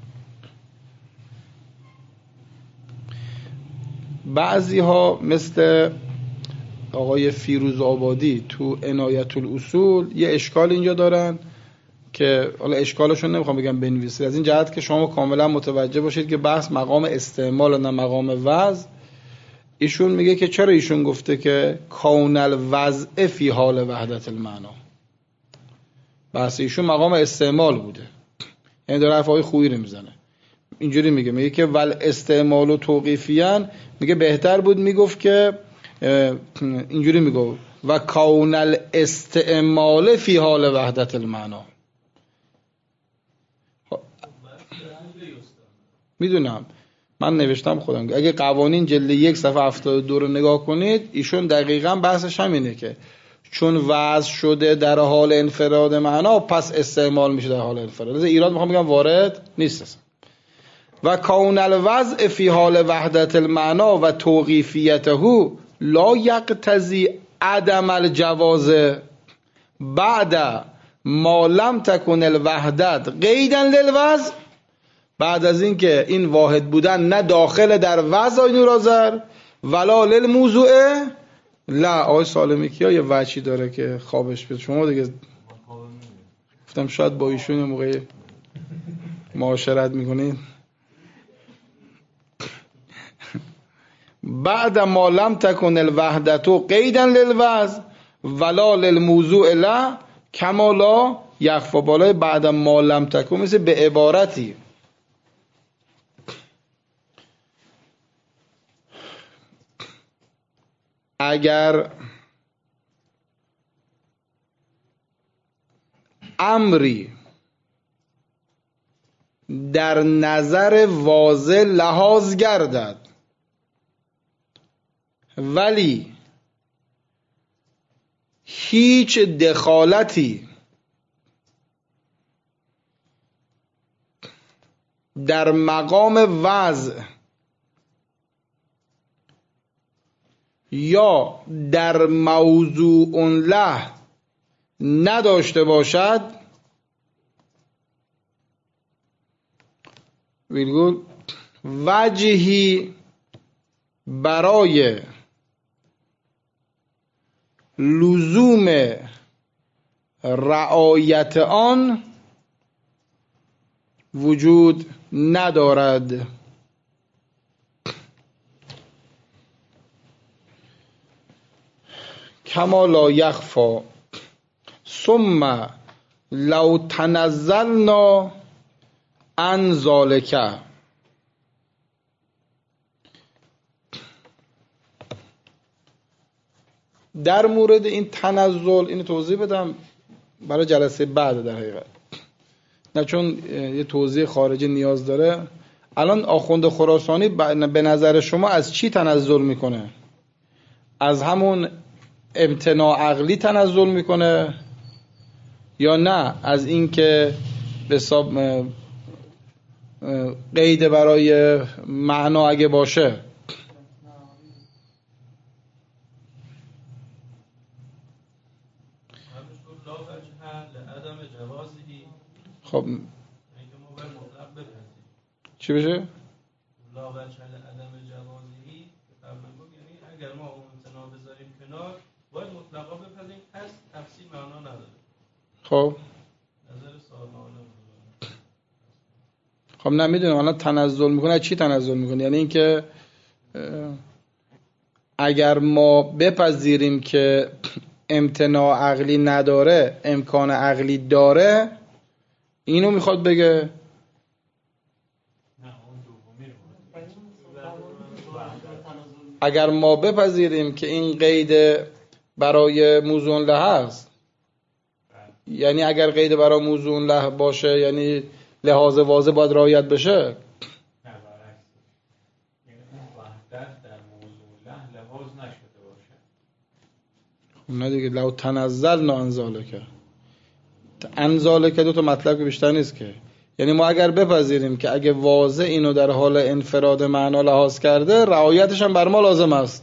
بعضی ها مثل آقای فیروز آبادی تو عنایت الاصول یه اشکال اینجا دارن که حالا اشکالشون نمیخوام بگم بنویسید، از این جهت که شما کاملا متوجه باشید که بحث مقام استعمال نه مقام وضع. ایشون میگه که چرا ایشون گفته که کون الوضع فی حال وحدت المعنا، بحث ایشون مقام استعمال بوده، یعنی داره حرفای خوبی رو میزنه. اینجوری میگه میگه که ول استعمال و توقیفیان، میگه بهتر بود میگفت که اینجوری میگه و کون الاستعمال فی حال وحدت المعنا. میدونم من نوشتم خودم، اگه قوانین جلد یک صفحه هفتاد و دو رو نگاه کنید ایشون دقیقاً بحثش همینه که چون وضع شده در حال انفراد معنا پس استعمال میشه در حال انفراد. از ایراد میخوام بگم وارد نیست. و کون الوضع فی حال وحدت المعنا و توقیفیته لا یقتضی عدم الجواز بعد ما لم تکن الوحدت قیدا للوضع. بعد از این که این واحد بودن نه داخل در وضع آی نورآذر ولا للموضوع لا. آقای سالمی کیا یه وجهی داره که خوابش بیاد، شما دیگه گفتم شاید با ایشون موقع معاشرت میکنید. بعد ما لم تکن الوحدت قیدا للوضع ولا للموضوع لا کما لا یخفی. بالای بعد ما لم تکن مثل به عبارتی اگر امری در نظر واضح لحاظ گردد ولی هیچ دخالتی در مقام وضع یا در موضوع له نداشته باشد ویرگول وجهی برای لزوم رعایت آن وجود ندارد. کما لا یخفی ثم لو تنزلنا عن ذلک. در مورد این تنزل اینو توضیح بدم برای جلسه بعد در حقیقت، نه چون یه توضیح خارجی نیاز داره. الان آخوند خراسانی به نظر شما از چی تنزل میکنه؟ از همون امتناع عقلی تنزل میکنه یا نه از این که به حساب قید برای معنا اگه باشه؟ خب چی بشه؟ لا وجه عدم جوازی یعنی اگر ما اون امتناع بذاریم کنار باید مطلقا بپذیریم از تفسیر معنا نداره. خب نظر سازمانه. خب نمیدونم الان تنزل میکنه چی تنزل میکنه؟ یعنی اینکه اگر ما بپذیریم که امتناع عقلی نداره امکان عقلی داره، اینو میخواد بگه. اگر ما بپذیریم که این قید برای موضوع له هست، یعنی اگر قید برای موضوع له باشه یعنی لحاظ واضح باید رعایت بشه. نه دیگه، لو تنزل نه انزالکه انزالکه دو تا مطلب که بیشتر نیست که، یعنی ما اگر بپذیریم که اگه واضح اینو در حال انفراد معنا لحاظ کرده، رعایتش هم بر ما لازم است.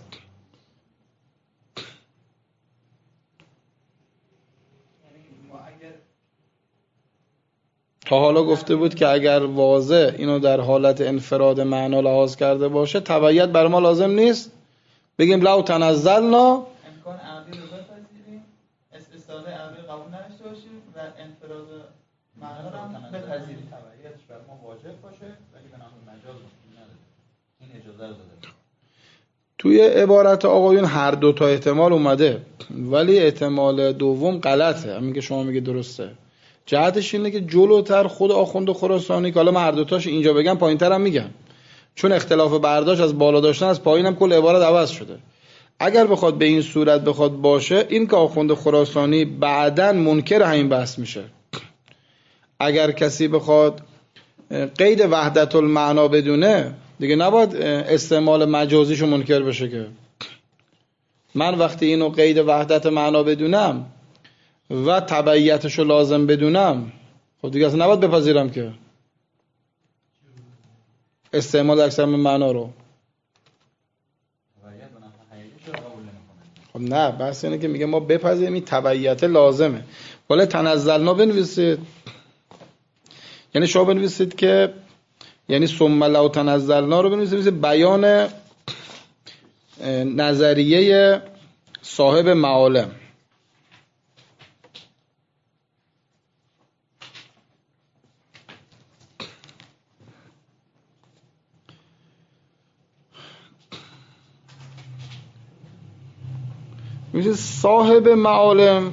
تا حالا گفته بود که اگر واضح اینو در حالت انفراد معنا لحاظ کرده باشه، تبعیت بر ما لازم نیست. بگیم لو تنزلنا، امکان عقلی رو بپذیریم، استثناء عقلی قبول نداشته باشیم و انفراد معنا رو هم بپذیریم، تبعیتش بر ما واجب باشه ولی به نحو مجاز نداره. این اجازه رو داده. توی عبارت آقایون هر دو تا احتمال اومده، ولی احتمال دوم غلطه، همین که شما میگه درسته. جهتش اینه که جلوتر خود آخوند خراسانی که حالا من هر دوتاش اینجا بگم پایین‌تر هم میگم، چون اختلاف برداشت از بالا داشتن از پایین هم کل عبارت عوض شده. اگر بخواد به این صورت بخواد باشه، این که آخوند خراسانی بعداً منکر همین بحث میشه. اگر کسی بخواد قید وحدت المعنا بدونه، دیگه نباید استعمال مجازیشو منکر بشه. که من وقتی اینو قید وحدت معنا بدونم و تبعیتشو لازم بدونم، خب دیگه اصلا نباید بپذیرم که استعمال اکثر من معنا رو. خب نه، بحث اینه که میگه ما بپذیریم این تبعیت لازمه. ولی تنزلنا بنویسید، یعنی شما بنویسید که یعنی ثم لو تنزلنا رو بنویسید بیان نظریه صاحب معالم. میشه صاحب معالم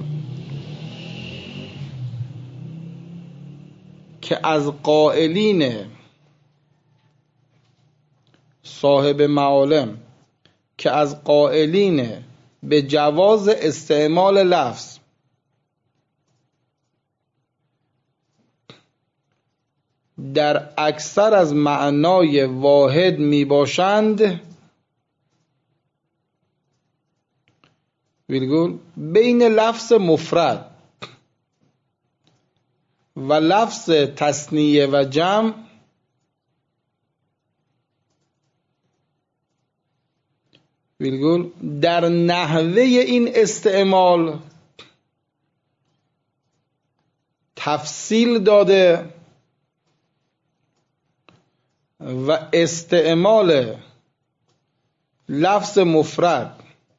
که از قائلین صاحب معالم که از قائلین به جواز استعمال لفظ در اکثر از معنای واحد می باشند، ویلگول بین لفظ مفرد و لفظ تثنیه و جمع ویلگول در نحوه این استعمال تفصیل داده و استعمال لفظ مفرد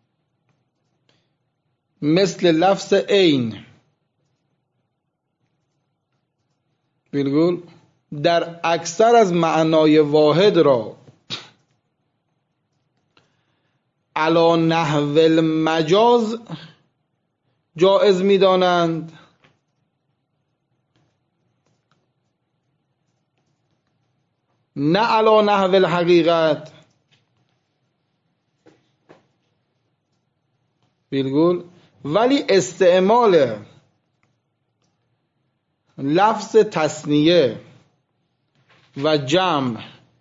مثل لفظ عین ویلگول در اکثر از معنای واحد را علی نحو المجاز جائز می دانند نه علی نحو الحقیقت، ویلگول ولی استعمال لفظ تثنیه و جمع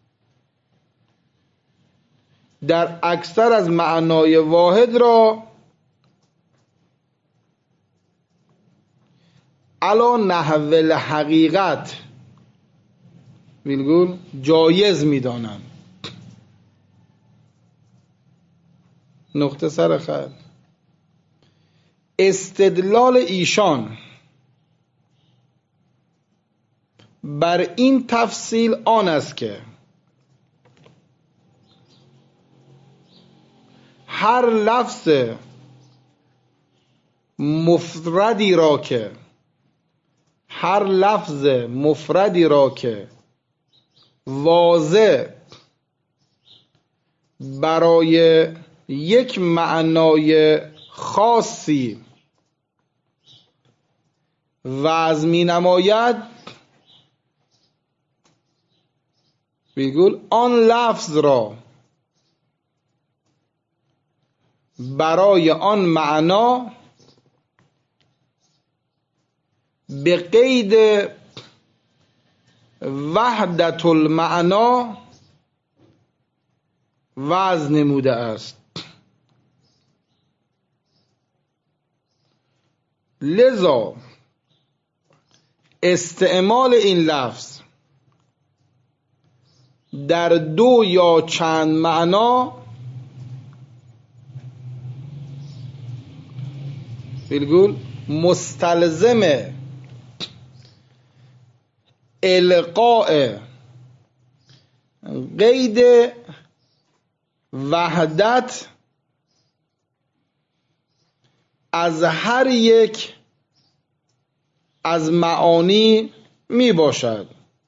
در اکثر از معنای واحد را علی نحو الحقیقت ویلگول جایز می‌دانند. نقطه سر خط. استدلال ایشان بر این تفصیل آن است که هر لفظ مفردی را که هر لفظ مفردی را که واضح برای یک معنای خاصی وضع می نماید، بگول آن لفظ را برای آن معنا به قید وحدت المعنا وضع نموده است. لذا استعمال این لفظ در دو یا چند معنا بگول مستلزم القاء قید وحدت از هر یک از معانی می باشد.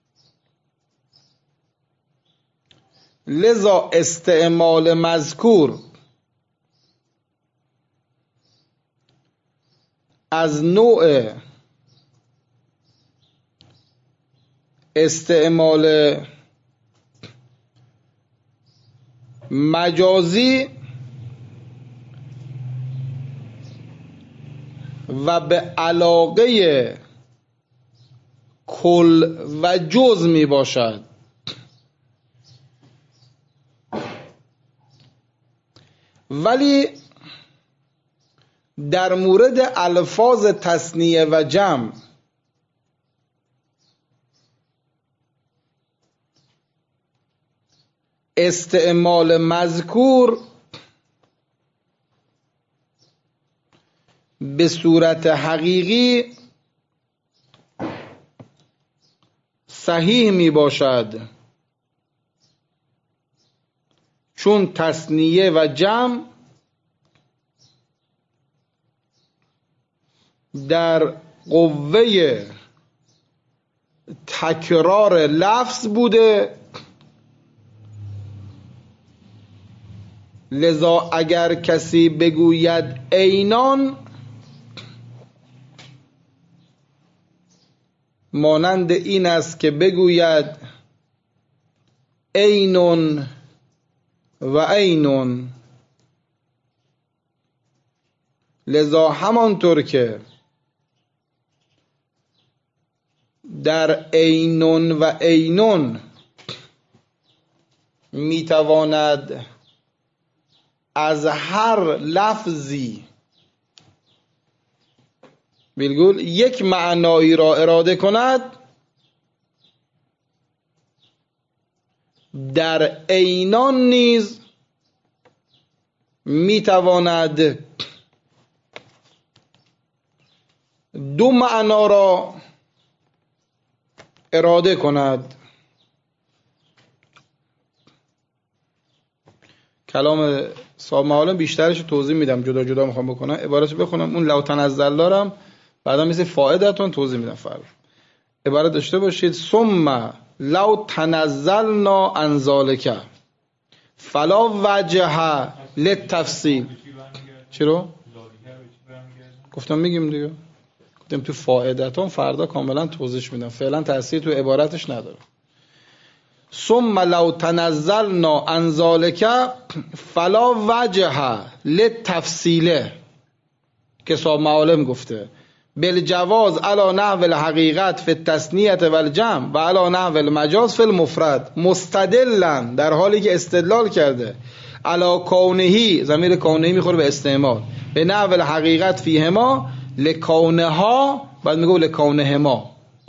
لذا استعمال مذکور از نوع استعمال مجازی و به علاقه کل و جز می باشد. ولی در مورد الفاظ تثنیه و جمع استعمال مذکور به صورت حقیقی صحیح می باشد، چون تثنیه و جمع در قوه تکرار لفظ بوده. لذا اگر کسی بگوید عینان، مانند این است که بگوید عینون و عینون. لذا همانطور که در عینون و عینون میتواند از هر لفظی بگول یک معنایی را اراده کند، در عینان نیز میتواند دو معنا را اراده کند. کلام صاحب معالم بیشترش توضیح میدم، جدا جدا میخوام بکنم، عبارتش بخونم. اون لو تنزل دارم بعدا مثل فائدتون توضیح میدم. فرق عبارت داشته باشید ثم لو تنزلنا عن ذلک فلا وجه للتفصیل. چرا؟ گفتم میگیم دیگه، گفتم تو فائدتون فردا کاملا توضیح میدم، فعلا تأثیر تو عبارتش نداره. ثم لو تنزلنا عن ذلک فلا وجه للتفصیل که صاحب معالم گفته بالجواز علی نحو الحقیقت فی التثنیه والجمع و علی نحو المجاز فی المفرد مستدلا، در حالی که استدلال کرده علی کونهی، ضمیر کونهی میخوره به استعمال، به نحو الحقیقت فیهما لکونها، بعد میگه لکونهما،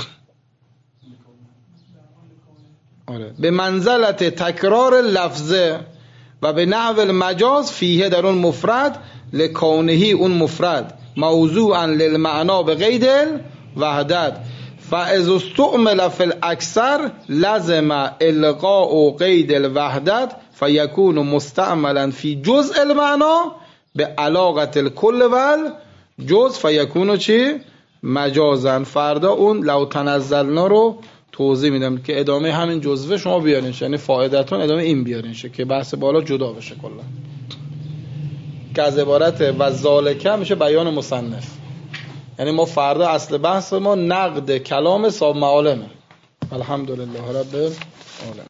آره، به منزلت تکرار لفظه و به نحو المجاز فیه، در اون مفرد لکونهی، اون مفرد موضوعا للمعنا به قید الوحدت فاذا استعمل فی الاکثر لزم القاء قید الوحدت فیکون مستعملا فی جزء المعنا به علاقه الکل والجزء فیکون چی؟ مجازا. فردا اون لو تنزلنا رو توضیح میدم که ادامه همین جزوه شما بیارینش، یعنی فائدتون ادامه این بیارینش که بحث بالا جدا بشه کلا. که از عبارت و ذالکه میشه بیان مصنف. یعنی ما فردا اصل بحث ما نقد کلام صاحب معالمه. الحمدلله رب العالمین.